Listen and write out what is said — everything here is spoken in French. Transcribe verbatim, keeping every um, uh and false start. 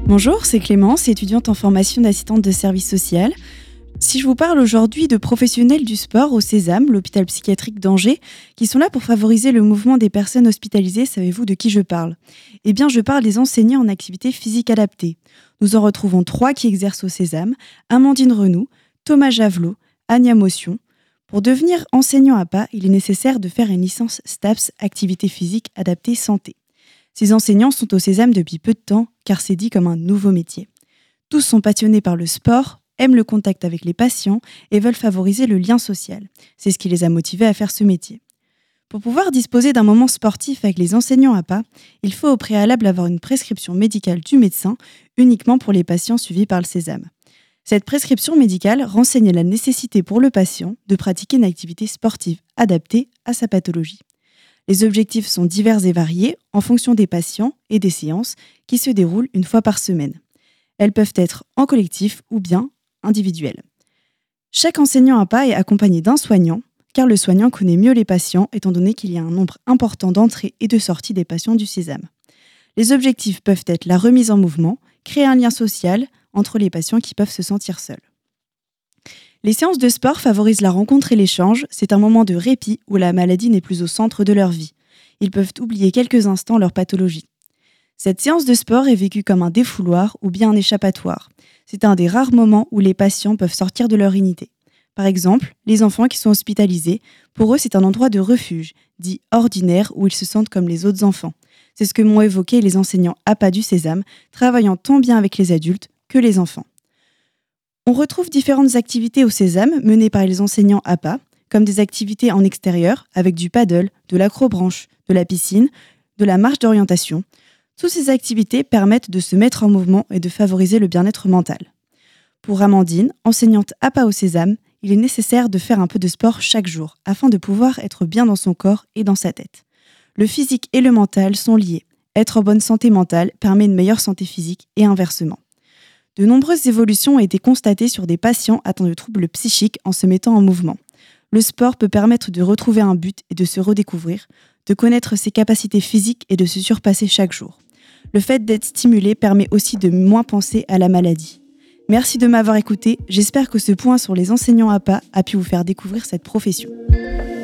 Bonjour, c'est Clémence, étudiante en formation d'assistante de service social. Si je vous parle aujourd'hui de professionnels du sport au Sésame, l'hôpital psychiatrique d'Angers, qui sont là pour favoriser le mouvement des personnes hospitalisées, savez-vous de qui je parle ? Eh bien, je parle des enseignants en activité physique adaptée. Nous en retrouvons trois qui exercent au Sésame, Amandine Renoux, Thomas Javelot, Ania Motion. Pour devenir enseignant A P A, il est nécessaire de faire une licence STAPS, activité physique adaptée santé. Ces enseignants sont au Sésame depuis peu de temps, car c'est dit comme un nouveau métier. Tous sont passionnés par le sport, aiment le contact avec les patients et veulent favoriser le lien social. C'est ce qui les a motivés à faire ce métier. Pour pouvoir disposer d'un moment sportif avec les enseignants A P A, il faut au préalable avoir une prescription médicale du médecin, uniquement pour les patients suivis par le Sésame. Cette prescription médicale renseigne la nécessité pour le patient de pratiquer une activité sportive adaptée à sa pathologie. Les objectifs sont divers et variés en fonction des patients et des séances qui se déroulent une fois par semaine. Elles peuvent être en collectif ou bien individuelles. Chaque enseignant A P A est accompagné d'un soignant, car le soignant connaît mieux les patients étant donné qu'il y a un nombre important d'entrées et de sorties des patients du Sésame. Les objectifs peuvent être la remise en mouvement, créer un lien social entre les patients qui peuvent se sentir seuls. Les séances de sport favorisent la rencontre et l'échange, c'est un moment de répit où la maladie n'est plus au centre de leur vie. Ils peuvent oublier quelques instants leur pathologie. Cette séance de sport est vécue comme un défouloir ou bien un échappatoire. C'est un des rares moments où les patients peuvent sortir de leur unité. Par exemple, les enfants qui sont hospitalisés, pour eux c'est un endroit de refuge, dit ordinaire, où ils se sentent comme les autres enfants. C'est ce que m'ont évoqué les enseignants A P A du Sésame, travaillant tant bien avec les adultes que les enfants. On retrouve différentes activités au Sésame menées par les enseignants A P A, comme des activités en extérieur avec du paddle, de l'acrobranche, de la piscine, de la marche d'orientation. Toutes ces activités permettent de se mettre en mouvement et de favoriser le bien-être mental. Pour Amandine, enseignante A P A au Sésame, il est nécessaire de faire un peu de sport chaque jour afin de pouvoir être bien dans son corps et dans sa tête. Le physique et le mental sont liés. Être en bonne santé mentale permet une meilleure santé physique et inversement. De nombreuses évolutions ont été constatées sur des patients atteints de troubles psychiques en se mettant en mouvement. Le sport peut permettre de retrouver un but et de se redécouvrir, de connaître ses capacités physiques et de se surpasser chaque jour. Le fait d'être stimulé permet aussi de moins penser à la maladie. Merci de m'avoir écouté, j'espère que ce point sur les enseignants A P A a pu vous faire découvrir cette profession.